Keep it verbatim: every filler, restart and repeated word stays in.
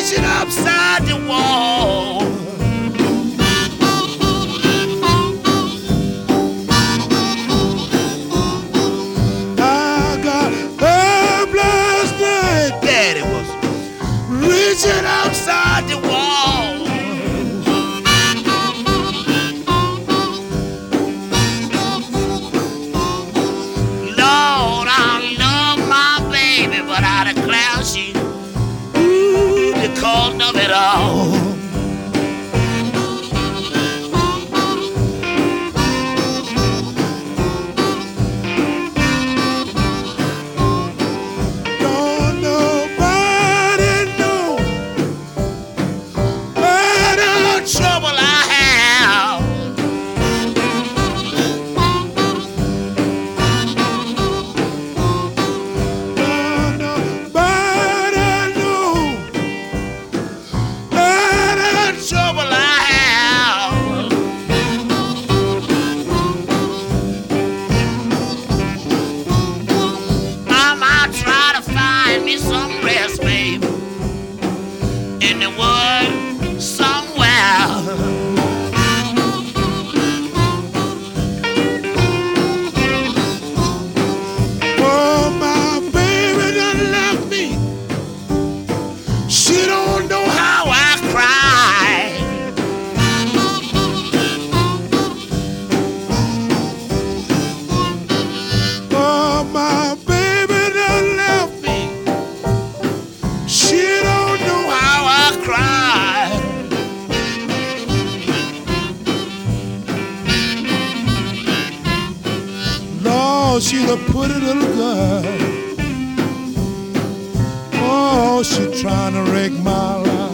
reaching upside the wall. I got up last night, Daddy was reaching outside the wall. Lord, I love my baby, but I declare she, ooh, the cost of it all. Don't nobody know what a trouble I have. Don't nobody know what a trouble I have. I might try to find me some rest, babe, in the woods somewhere. Oh, my baby done left me. She don't know how I cry. Oh, my baby done left me. She don't know how I cry. Lord, she's a pretty little girl. Oh, she trying to wreck my life.